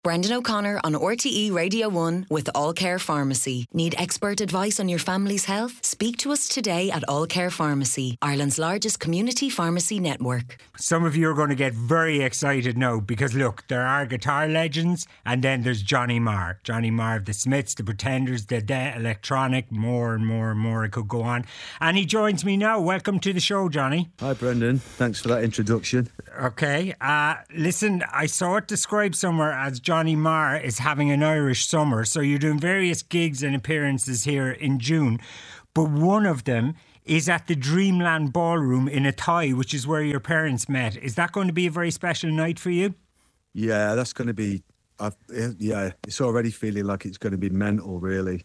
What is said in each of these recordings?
Brendan O'Connor on RTE Radio 1 with All Care Pharmacy. Need expert advice on your family's health? Speak to us today at All Care Pharmacy, Ireland's largest community pharmacy network. Some of you are going to get very excited now because look, there are guitar legends and then there's Johnny Marr. Johnny Marr of the Smiths, the Pretenders, the Electronic, more and more and more. I could go on. And he joins me now. Welcome to the show, Johnny. Hi, Brendan. Thanks for that introduction. Okay. Listen, I saw it described somewhere as Johnny Marr is having an Irish summer. So you're doing various gigs and appearances here in June. But one of them is at the Dreamland Ballroom in Athy, which is where your parents met. Is that going to be a very special night for you? Yeah, that's going to be... it's already feeling like it's going to be mental, really.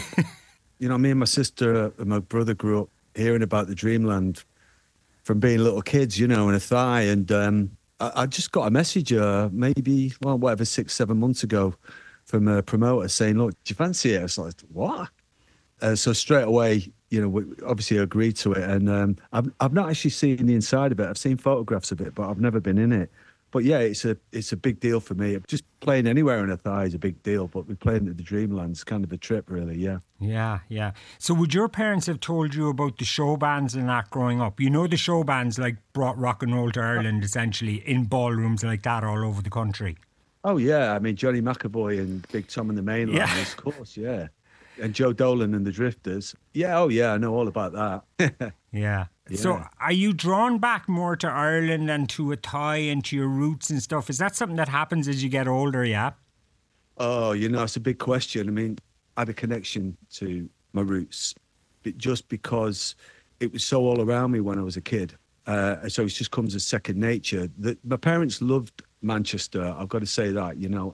You know, me and my sister and my brother grew up hearing about the Dreamland from being little kids, you know, in Athy. And I just got a message maybe, 6-7 months ago from a promoter saying, look, do you fancy it? I was like, what? So straight away, you know, we obviously agreed to it. And I've not actually seen the inside of it. I've seen photographs of it, but I've never been in it. But yeah, it's a big deal for me. Just playing anywhere in Athy is a big deal, but we're playing at the Dreamland's kind of a trip, really, yeah. Yeah. So would your parents have told you about the show bands and that growing up? You know, the show bands like brought rock and roll to Ireland, essentially, in ballrooms like that all over the country. Oh, yeah. I mean, Johnny McAvoy and Big Tom and the Mainliners, of course, yeah. And Joe Dolan and the Drifters. Yeah, oh, yeah, I know all about that. Yeah. So are you drawn back more to Ireland and to Athy and to your roots and stuff? Is that something that happens as you get older, yeah? Oh, you know, it's a big question. I mean, I have a connection to my roots just because it was so all around me when I was a kid. So it just comes as second nature. My parents loved Manchester, I've got to say that, you know.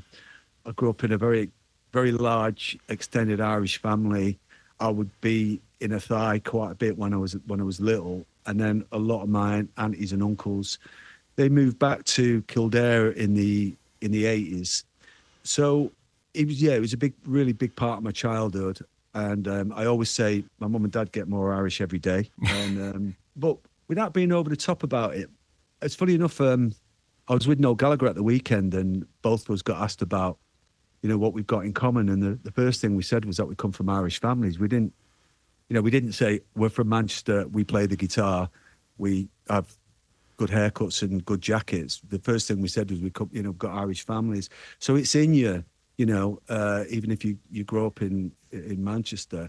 I grew up in a very, very large, extended Irish family. I would be in Athy quite a bit when I was little, and then a lot of my aunties and uncles, they moved back to Kildare in the 80s. So it was a really big part of my childhood. And I always say my mum and dad get more Irish every day. And but without being over the top about it, it's funny enough. I was with Noel Gallagher at the weekend, and both of us got asked about, you know, what we've got in common. And the first thing we said was that we come from Irish families. We didn't say we're from Manchester, we play the guitar, we have good haircuts and good jackets. The first thing we said was we've got Irish families. So it's in you, you know, even if you grow up in Manchester.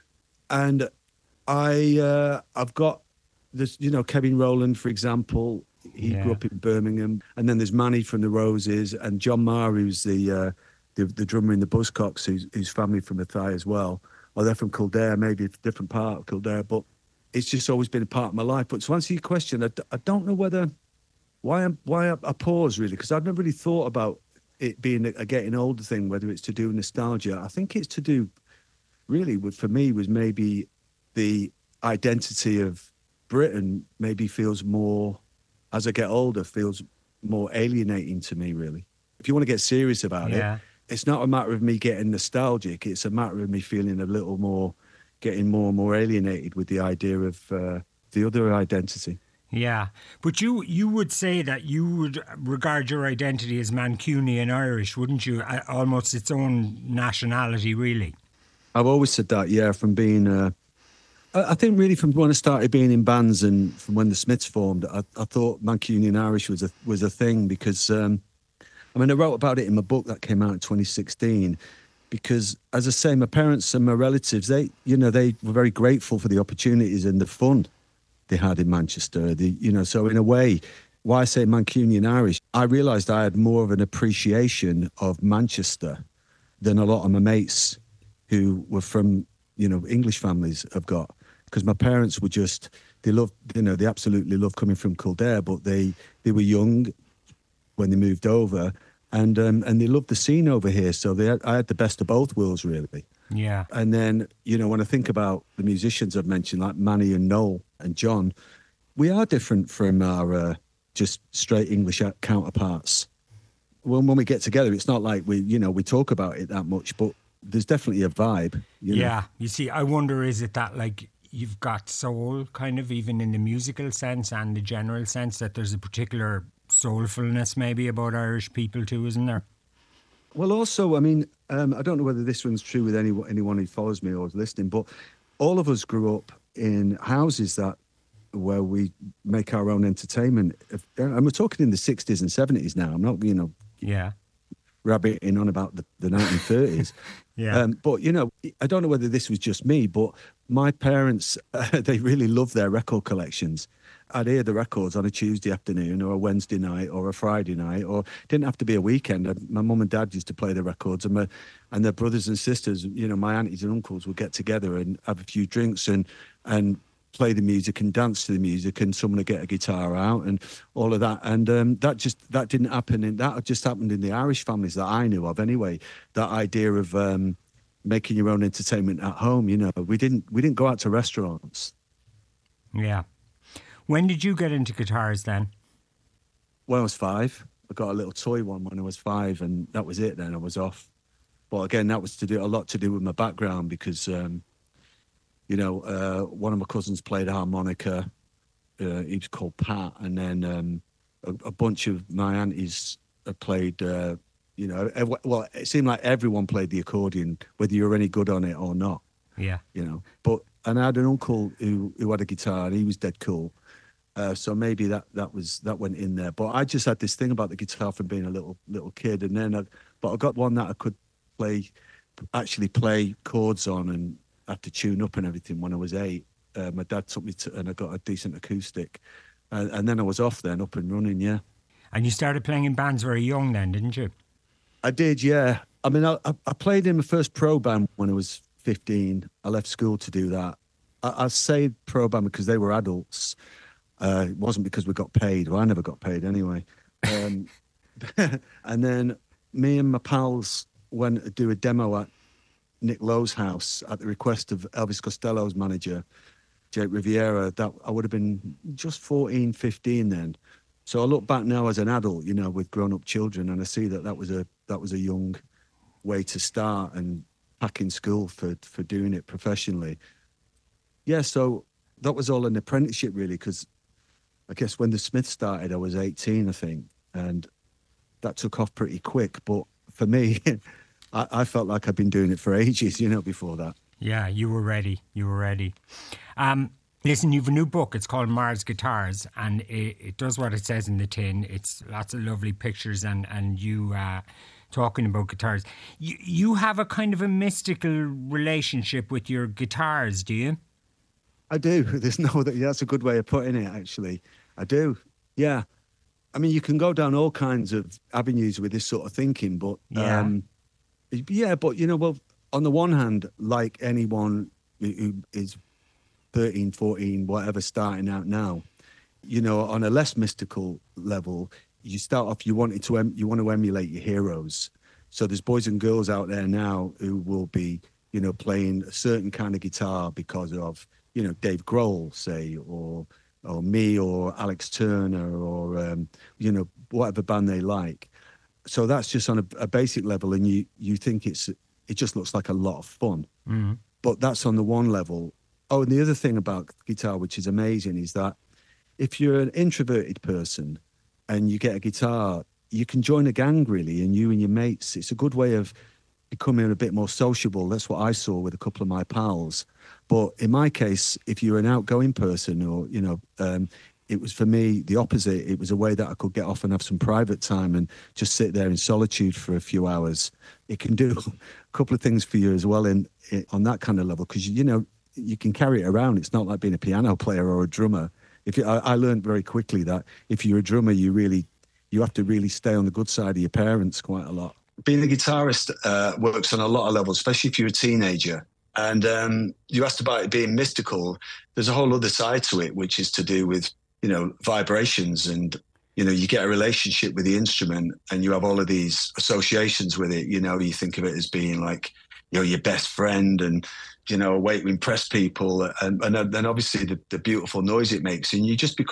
And I've got this, you know, Kevin Rowland, for example. He grew up in Birmingham. And then there's Manny from the Roses, and John Marr, who's the drummer in the Buzzcocks, who's family from Athy as well. Or they're from Kildare, maybe a different part of Kildare, but it's just always been a part of my life. But to answer your question, I don't know why I pause, really, because I've never really thought about it being a getting older thing, whether it's to do with nostalgia. I think it's to do, really, for me, was maybe the identity of Britain maybe feels more, as I get older, feels more alienating to me, really. If you want to get serious about it, it's not a matter of me getting nostalgic. It's a matter of me feeling a little more, getting more and more alienated with the idea of the other identity. Yeah, but you would say that you would regard your identity as Mancunian Irish, wouldn't you? Almost its own nationality, really. I've always said that, yeah, from being... I think really from when I started being in bands and from when the Smiths formed, I thought Mancunian Irish was a thing because... I wrote about it in my book that came out in 2016 because, as I say, my parents and my relatives, they were very grateful for the opportunities and the fun they had in Manchester. So in a way, why I say Mancunian Irish, I realised I had more of an appreciation of Manchester than a lot of my mates who were from, you know, English families have got. Because my parents were just, they absolutely loved coming from Kildare, but they were young when they moved over, and they loved the scene over here. So I had the best of both worlds, really. Yeah. And then, you know, when I think about the musicians I've mentioned, like Manny and Noel and John, we are different from our just straight English counterparts. When we get together, it's not like we talk about it that much, but there's definitely a vibe. Yeah. You see, I wonder, is it that like you've got soul kind of even in the musical sense and the general sense that there's a particular soulfulness maybe about Irish people too, isn't there? Well, also, I mean, I don't know whether this rings true with anyone who follows me or is listening, but all of us grew up in houses where we make our own entertainment. And we're talking in the 60s and 70s now. I'm not, Yeah. rabbiting on about the 1930s. Yeah. But, I don't know whether this was just me, but my parents, they really loved their record collections. I'd hear the records on a Tuesday afternoon or a Wednesday night or a Friday night, or it didn't have to be a weekend. My mum and dad used to play the records, and their brothers and sisters, my aunties and uncles would get together and have a few drinks and play the music and dance to the music, and someone would get a guitar out and all of that. And that didn't happen. That just happened in the Irish families that I knew of anyway. That idea of making your own entertainment at home. We didn't go out to restaurants. Yeah. When did you get into guitars then? When I was 5. I got a little toy one when I was 5, and that was it. Then I was off. But again, that was a lot to do with my background, because one of my cousins played harmonica. He was called Pat, and then a bunch of my aunties played. Well, it seemed like everyone played the accordion, whether you were any good on it or not. Yeah. But and I had an uncle who had a guitar, and he was dead cool. So maybe that went in there. But I just had this thing about the guitar from being a little kid, and then I got one that I could actually play chords on and had to tune up and everything when I was 8. My dad took me and I got a decent acoustic, and then I was off then, up and running. Yeah. And you started playing in bands very young then, didn't you? I did, yeah. I mean, I played in my first pro band when I was 15. I left school to do that. I say pro band because they were adults. It wasn't because we got paid. Well, I never got paid anyway. And then me and my pals went to do a demo at Nick Lowe's house at the request of Elvis Costello's manager, Jake Riviera. That I would have been just 14, 15 then. So I look back now as an adult, with grown-up children, and I see that was a young way to start and packing school for doing it professionally. Yeah, so that was all an apprenticeship really, because I guess when the Smiths started, I was 18, I think, and that took off pretty quick. But for me, I felt like I'd been doing it for ages, before that. Yeah, you were ready. Listen, you've a new book. It's called Mars Guitars, and it does what it says in the tin. It's lots of lovely pictures and you talking about guitars. You have a kind of a mystical relationship with your guitars, do you? I do. That's a good way of putting it, actually. I do. Yeah. I mean, you can go down all kinds of avenues with this sort of thinking, but well, on the one hand, like anyone who is 13, 14, whatever, starting out now, on a less mystical level, you start off, you want to emulate your heroes. So there's boys and girls out there now who will be, playing a certain kind of guitar because of, Dave Grohl, say, or me, or Alex Turner, or, whatever band they like. So that's just on a basic level, and you think it just looks like a lot of fun. Mm-hmm. But that's on the one level. Oh, and the other thing about guitar, which is amazing, is that if you're an introverted person and you get a guitar, you can join a gang, really, and you and your mates. It's a good way of becoming a bit more sociable. That's what I saw with a couple of my pals. But in my case, if you're an outgoing person, or, it was, for me, the opposite. It was a way that I could get off and have some private time and just sit there in solitude for a few hours. It can do a couple of things for you as well on that kind of level, because, you can carry it around. It's not like being a piano player or a drummer. I learned very quickly that if you're a drummer, you have to really stay on the good side of your parents quite a lot. Being a guitarist works on a lot of levels, especially if you're a teenager. And you asked about it being mystical. There's a whole other side to it, which is to do with, vibrations, and, you get a relationship with the instrument and you have all of these associations with it. You think of it as being like, your best friend, and, a way to impress people, and then obviously the beautiful noise it makes, and you just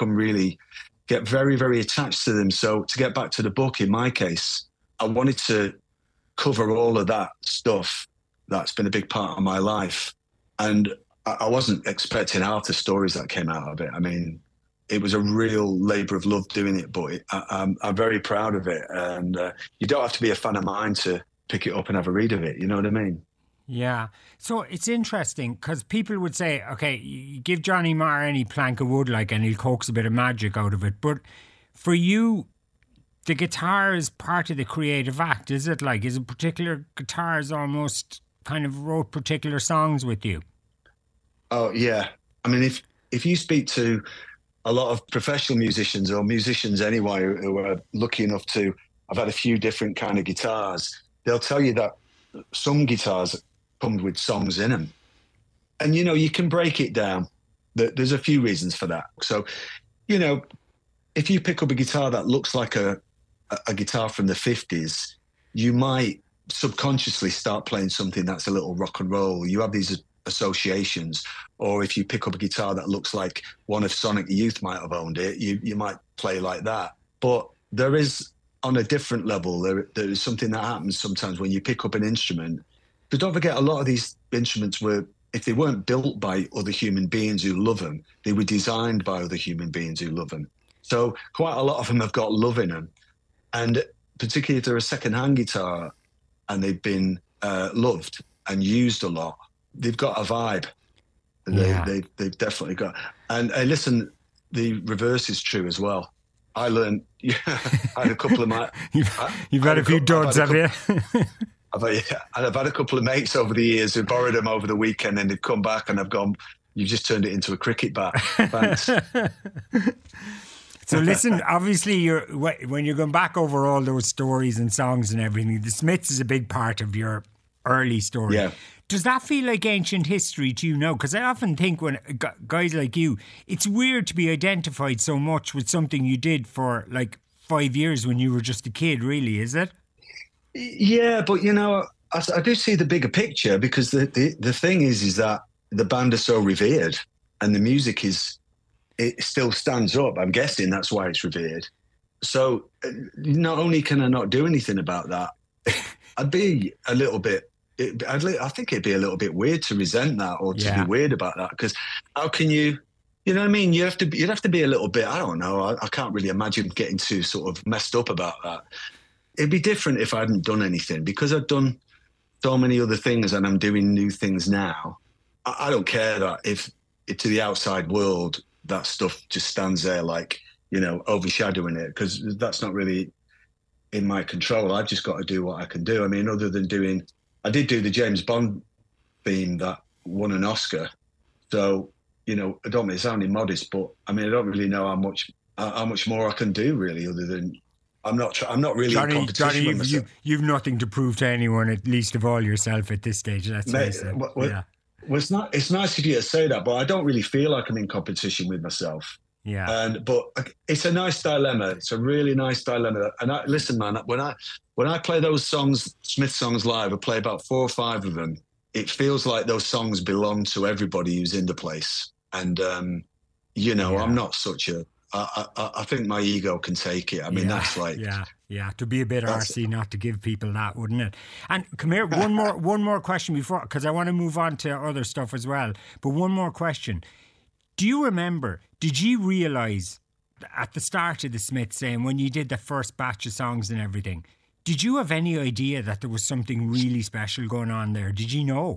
get very, very attached to them. So to get back to the book, in my case, I wanted to cover all of that stuff that's been a big part of my life. And I wasn't expecting half the stories that came out of it. I mean, it was a real labour of love doing it, but I'm very proud of it. And you don't have to be a fan of mine to pick it up and have a read of it. You know what I mean? Yeah. So it's interesting because people would say, okay, you give Johnny Marr any plank of wood, like, and he'll coax a bit of magic out of it. But for you, the guitar is part of the creative act, is it? Like, is it particular guitars almost kind of wrote particular songs with you? Oh, yeah. I mean, if you speak to a lot of professional musicians or musicians anyway who are lucky enough to have had a few different kind of guitars, they'll tell you that some guitars come with songs in them. And, you know, you can break it down. There's a few reasons for that. So, you know, if you pick up a guitar that looks like a guitar from the 50s, you might subconsciously start playing something that's a little rock and roll. You have these associations. Or if you pick up a guitar that looks like one of Sonic Youth might have owned it, you might play like that. But there is, on a different level, there is something that happens sometimes when you pick up an instrument. But don't forget, a lot of these instruments were, if they weren't built by other human beings who love them, they were designed by other human beings who love them. So quite a lot of them have got love in them. And particularly if they're a second-hand guitar and they've been loved and used a lot, they've got a vibe. They've definitely got. And listen, the reverse is true as well. I learned. I had a couple of my. You've had a few duds, have you? I've had a couple of mates over the years who borrowed them over the weekend, and they've come back and I've gone, "You've just turned it into a cricket bat." Thanks. So listen, obviously, when you're going back over all those stories and songs and everything, the Smiths is a big part of your early story. Yeah. Does that feel like ancient history to you now? Because I often think when guys like you, it's weird to be identified so much with something you did for like 5 years when you were just a kid, really, is it? Yeah, but you know, I do see the bigger picture, because the thing is that the band are so revered and the music it still stands up. I'm guessing that's why it's revered. So not only can I not do anything about that, I'd be a little bit, I think it'd be a little bit weird to resent that or to be weird about that, because how can you know what I mean? You'd have to be a little bit, I don't know, I can't really imagine getting too sort of messed up about that. It'd be different if I hadn't done anything, because I've done so many other things and I'm doing new things now. I don't care that if to the outside world, that stuff just stands there like, you know, overshadowing it, because that's not really in my control. I've just got to do what I can do. I mean, other than I did do the James Bond theme that won an Oscar. So, you know, I don't mean sounding modest, but I mean, I don't really know how much more I can do, really, other than I'm not really in competition with myself. You've nothing to prove to anyone, at least of all yourself at this stage. That's what I said. Well, it's nice of you to say that, but I don't really feel like I'm in competition with myself. Yeah. But it's a nice dilemma. It's a really nice dilemma. And listen, man, when I play those songs, Smith songs live, I play about 4 or 5 of them. It feels like those songs belong to everybody who's in the place. And, you know, I'm not such a, I think my ego can take it. I mean, that's like... Yeah, to be a bit arsey not to give people that, wouldn't it? And come here, one more question before, because I want to move on to other stuff as well. But one more question. Do you remember, did you realise at the start of the Smiths, saying when you did the first batch of songs and everything, did you have any idea that there was something really special going on there? Did you know?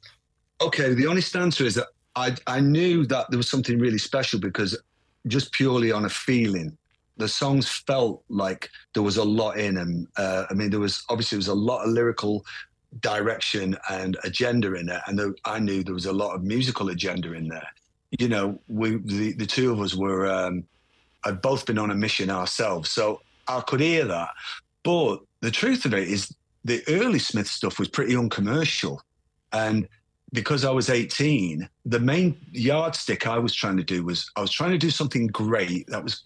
Okay, the honest answer is that I knew that there was something really special, because just purely on a feeling. The songs felt like there was a lot in them. I mean, there was a lot of lyrical direction and agenda in it, and I knew there was a lot of musical agenda in there. You know, the two of us had both been on a mission ourselves, so I could hear that. But the truth of it is, the early Smith stuff was pretty uncommercial, and because I was 18, the main yardstick I was trying to do was I was trying to do something great that was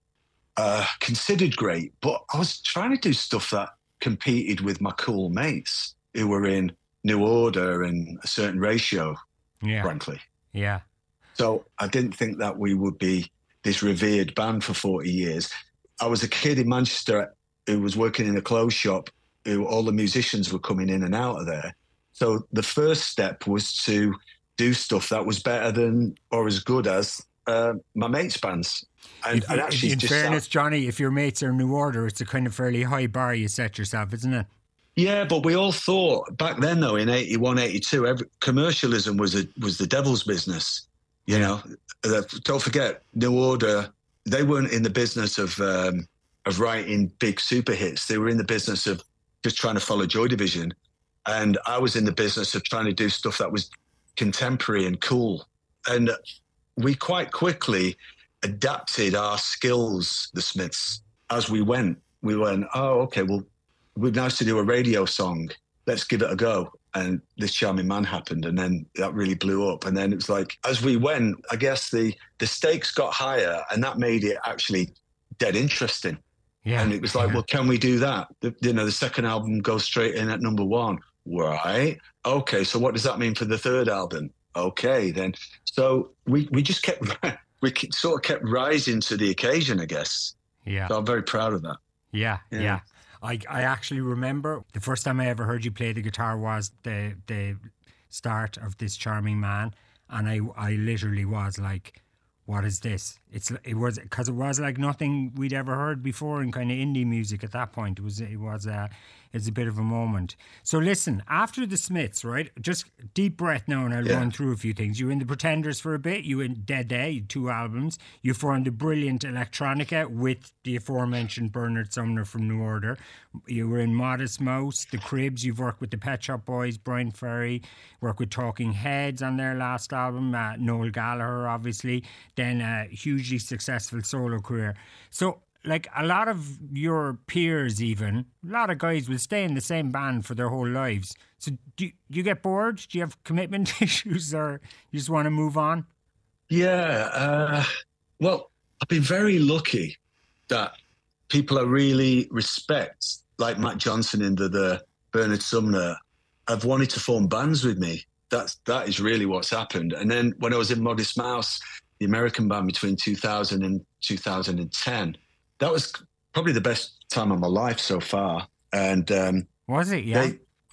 considered great, but I was trying to do stuff that competed with my cool mates who were in New Order and A Certain Ratio, frankly. Yeah. So I didn't think that we would be this revered band for 40 years. I was a kid in Manchester who was working in a clothes shop, who all the musicians were coming in and out of there. So the first step was to do stuff that was better than or as good as my mates' bands. And actually, in fairness, Johnny, if your mates are New Order, it's a kind of fairly high bar you set yourself, isn't it? Yeah, but we all thought back then, though, in 81, 82, commercialism was the devil's business. You know, don't forget, New Order, they weren't in the business of writing big super hits. They were in the business of just trying to follow Joy Division. And I was in the business of trying to do stuff that was contemporary and cool. And we quite quickly adapted our skills, the Smiths, as we went. We went, oh, okay, well, we'd nice to do a radio song. Let's give it a go. And This Charming Man happened, and then that really blew up. And then it was like, as we went, I guess the stakes got higher, and that made it actually dead interesting. Yeah. And it was like, well, can we do that? The second album goes straight in at number one. Right. Okay. So what does that mean for the third album? Okay, then. So we just sort of kept rising to the occasion, I guess. Yeah. So I'm very proud of that. Yeah. I actually remember the first time I ever heard you play the guitar was the start of This Charming Man, and I literally was like, what is this? It was because it was like nothing we'd ever heard before in kind of indie music at that point. It's a bit of a moment. So listen, after the Smiths, right? Just deep breath now, and I'll run through a few things. You were in the Pretenders for a bit. You were in Dead Day, 2 albums. You formed the brilliant Electronica with the aforementioned Bernard Sumner from New Order. You were in Modest Mouse, The Cribs. You've worked with the Pet Shop Boys, Brian Ferry. Worked with Talking Heads on their last album. Noel Gallagher, obviously. Then a hugely successful solo career. So, like a lot of your peers, even a lot of guys will stay in the same band for their whole lives. So do you get bored? Do you have commitment issues, or you just want to move on? Yeah, well, I've been very lucky that people I really respect, like Matt Johnson and the Bernard Sumner, have wanted to form bands with me. That is really what's happened. And then when I was in Modest Mouse, the American band, between 2000 and 2010. That was probably the best time of my life so far. And was it? Yeah.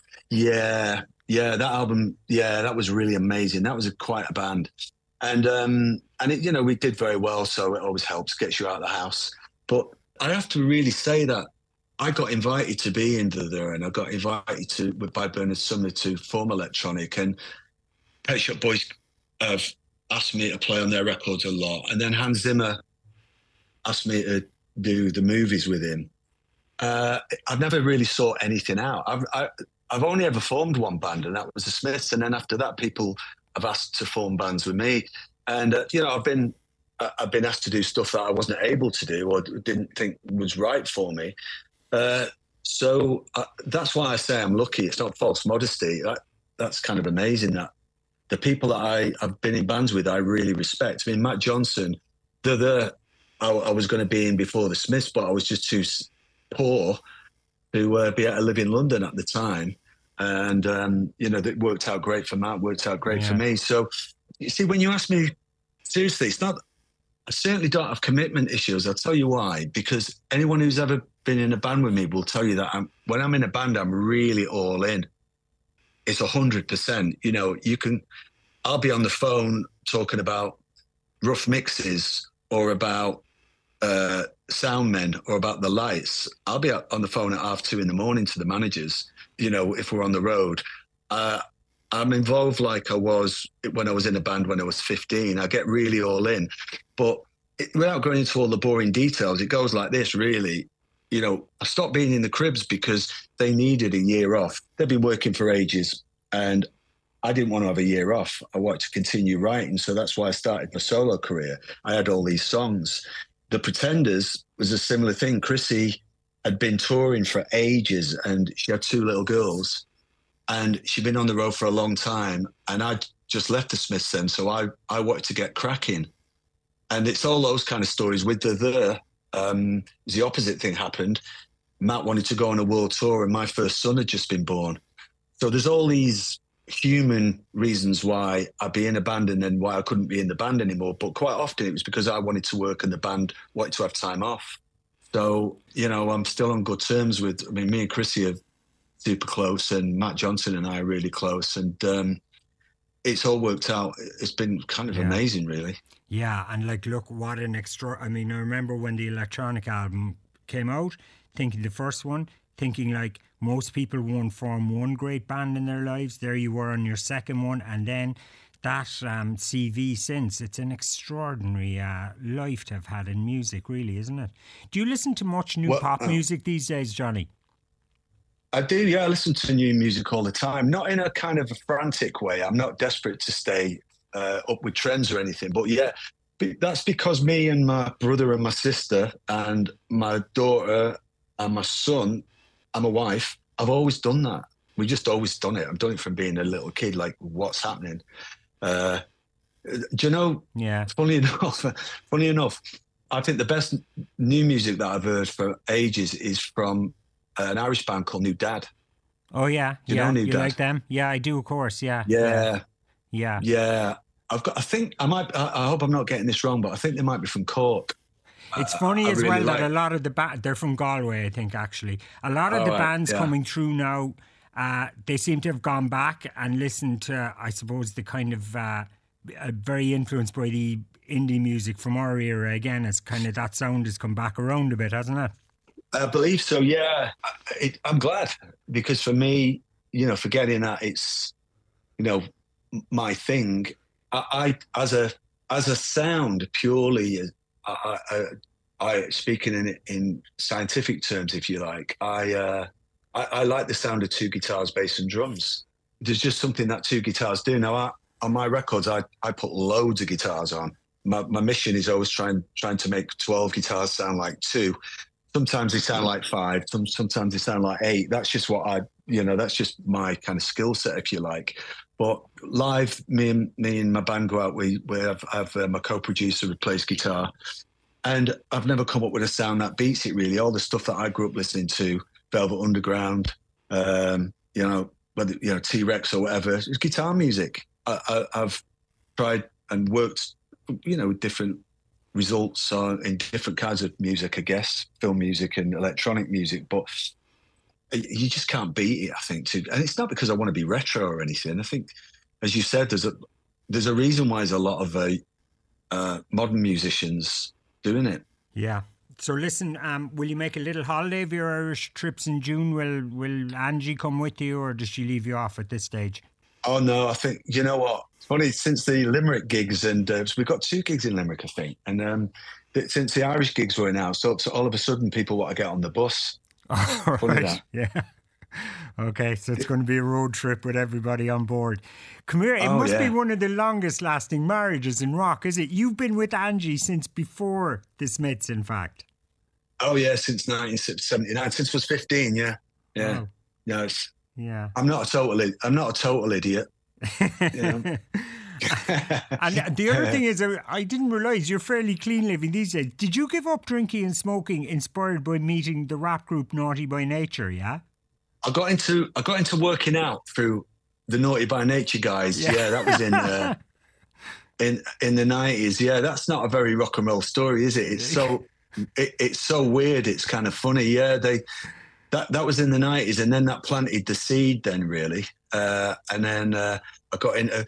That album, that was really amazing. That was quite a band. And it, we did very well, so it always helps, gets you out of the house. But I have to really say that I got invited to be in there, and I got invited by Bernard Sumner to form Electronic, and Pet Shop Boys have asked me to play on their records a lot. And then Hans Zimmer asked me to do the movies with him. I've never really sought anything out. I've only ever formed one band, and that was the Smiths. And then after that, people have asked to form bands with me. And I've been asked to do stuff that I wasn't able to do or didn't think was right for me. So that's why I say I'm lucky. It's not false modesty. That's kind of amazing that the people that I've been in bands with, I really respect. I mean, Matt Johnson, I was going to be in before the Smiths, but I was just too poor to be able to live in London at the time. And, that worked out great for Matt, worked out great for me. So, you see, when you ask me, seriously, I certainly don't have commitment issues. I'll tell you why. Because anyone who's ever been in a band with me will tell you that when I'm in a band, I'm really all in. It's 100%. I'll be on the phone talking about rough mixes or about sound men or about the lights. I'll be on the phone at 2:30 a.m. to the managers, if we're on the road. I'm involved like I was when I was in a band when I was 15. I get really all in. But without going into all the boring details, it goes like this, really. I stopped being in the Cribs because they needed a year off. They've been working for ages, and I didn't want to have a year off. I wanted to continue writing, so that's why I started my solo career. I had all these songs. The Pretenders was a similar thing. Chrissy had been touring for ages, and she had 2 little girls, and she'd been on the road for a long time, and I'd just left the Smiths then, so I wanted to get cracking. And it's all those kind of stories. With the opposite thing happened. Matt wanted to go on a world tour, and my first son had just been born. So there's all these human reasons why I'd be in a band and then why I couldn't be in the band anymore. But quite often it was because I wanted to work and the band wanted to have time off. So, I'm still on good terms with, me and Chrissy are super close, and Matt Johnson and I are really close. And it's all worked out. It's been kind of amazing, really. Yeah, and look, what an I remember when the Electronic album came out, thinking the first one, thinking like most people won't form one great band in their lives. There you were on your second one, and then that CV since. It's an extraordinary life to have had in music, really, isn't it? Do you listen to much new pop music these days, Johnny? I do, yeah. I listen to new music all the time. Not in a kind of a frantic way. I'm not desperate to stay up with trends or anything. But yeah, that's because me and my brother and my sister and my daughter and my son and my wife, I've always done that. We just always done it. I've done it from being a little kid, like what's happening. Do you know, yeah. Funny enough, I think the best new music that I've heard for ages is from an Irish band called New Dad. Oh yeah, do you know New you Dad? Like them? Yeah, I do, of course. Yeah. I hope I'm not getting this wrong, but I think they might be from Cork. It's funny as well that a lot of the they're from Galway, I think, actually. A lot of the bands coming through now, they seem to have gone back and listened to, I suppose, the kind of very influenced by the indie music from our era again. It's kind of that sound has come back around a bit, hasn't it? I believe so, yeah. I'm glad, because for me, forgetting that it's, my thing, I as a sound purely, I speaking in scientific terms, if you like, I like the sound of two guitars, bass and drums. There's just something that two guitars do. Now, on my records, I put loads of guitars on. My mission is always trying to make 12 guitars sound like two. Sometimes they sound like five. Sometimes they sound like eight. That's just what that's just my kind of skill set, if you like. But live, me and my band go out. We have my co-producer who plays guitar, and I've never come up with a sound that beats it. Really, all the stuff that I grew up listening to, Velvet Underground, whether T-Rex or whatever, it's guitar music. I've tried and worked, with different results in different kinds of music, I guess, film music and electronic music, but you just can't beat it, I think. And it's not because I want to be retro or anything. I think, as you said, there's a reason why there's a lot of modern musicians doing it. Yeah. So listen, will you make a little holiday of your Irish trips in June? Will Angie come with you, or does she leave you off at this stage? Oh, no, I think, you know what? It's funny, since the Limerick gigs, and so we've got 2 gigs in Limerick, I think. And since the Irish gigs were announced, so all of a sudden people want to get on the bus. Oh, right. Yeah. Okay, so it's going to be a road trip with everybody on board. Come here, it must be one of the longest lasting marriages in rock, is it? You've been with Angie since before the Smiths, in fact. Oh, yeah, since 1979, since I was 15, yeah. Yeah. Oh. Yeah. I'm not a total idiot. And the other thing is, I didn't realise you're fairly clean living these days. Did you give up drinking and smoking inspired by meeting the rap group Naughty by Nature? Yeah, I got into working out through the Naughty by Nature guys. Yeah, that was in the 90s. Yeah, that's not a very rock and roll story, is it? It's so weird. It's kind of funny. Yeah, that was in the 90s, and then that planted the seed. Then really, and then I got into.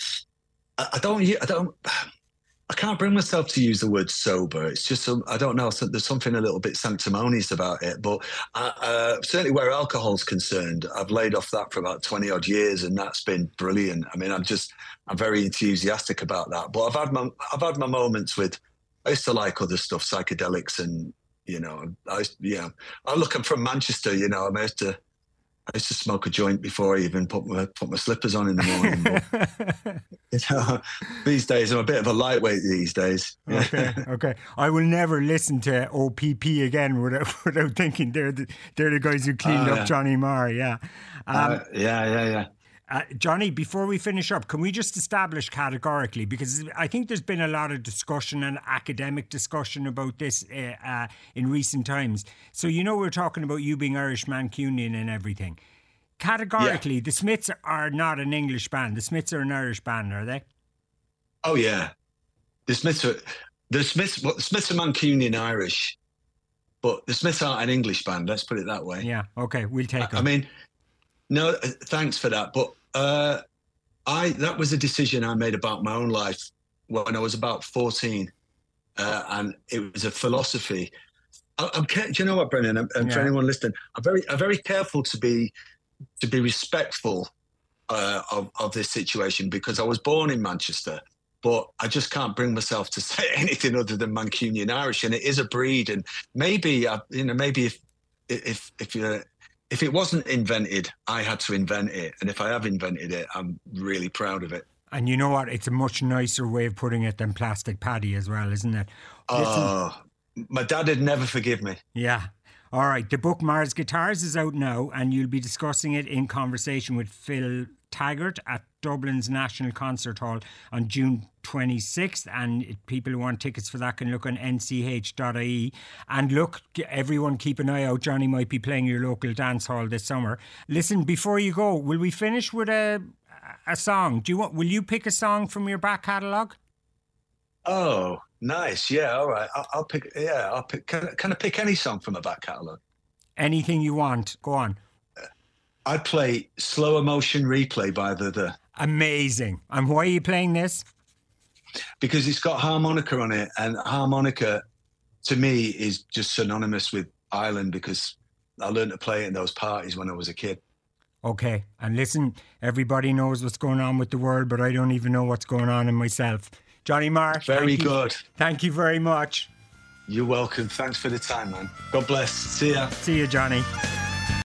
I can't bring myself to use the word sober. It's just I don't know. There's something a little bit sanctimonious about it. But certainly where alcohol's concerned, I've laid off that for about 20 odd years, and that's been brilliant. I mean, I'm very enthusiastic about that. But I've had my moments with. I used to like other stuff, psychedelics, and look, I'm from Manchester. I used to smoke a joint before I even put my slippers on in the morning. But, these days I'm a bit of a lightweight these days. Okay. I will never listen to OPP again without thinking they're the guys who cleaned up Johnny Marr. Yeah. Yeah. Johnny, before we finish up, can we just establish categorically, because I think there's been a lot of discussion and academic discussion about this in recent times. So, we're talking about you being Irish Mancunian and everything. Categorically, the Smiths are not an English band. The Smiths are an Irish band, are they? Oh, yeah. The Smiths are Mancunian Irish, but the Smiths aren't an English band. Let's put it that way. Yeah, okay, we'll take them. I mean, no, thanks for that. But that was a decision I made about my own life when I was about 14. And it was a philosophy Do you know what, Brendan? And for anyone listening, I'm very careful to be respectful of this situation, because I was born in Manchester, but I just can't bring myself to say anything other than Mancunian Irish, and it is a breed. And maybe if it wasn't invented, I had to invent it, and if I have invented it, I'm really proud of it. And you know what? It's a much nicer way of putting it than plastic paddy as well, isn't it? My dad would never forgive me. Yeah. All right. The book Mars Guitars is out now, and you'll be discussing it in conversation with Phil Taggart at Dublin's National Concert Hall on June 26th. And people who want tickets for that can look on nch.ie. And look, everyone keep an eye out. Johnny might be playing your local dance hall this summer. Listen, before you go, will we finish with a song? Will you pick a song from your back catalogue? Oh, nice. Yeah, all right. I'll pick. Can I pick any song from a back catalogue? Anything you want. Go on. I'd play Slow Emotion Replay by The. Amazing. And why are you playing this? Because it's got harmonica on it, and harmonica to me is just synonymous with Ireland, because I learned to play it in those parties when I was a kid. Okay. And listen, everybody knows what's going on with the world, but I don't even know what's going on in myself. Johnny Marr. Very good. Thank you very much. You're welcome. Thanks for the time, man. God bless. See ya. See you, Johnny.